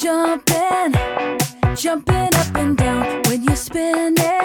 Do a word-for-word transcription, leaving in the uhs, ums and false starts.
jumping, jumping up and down when you spin it.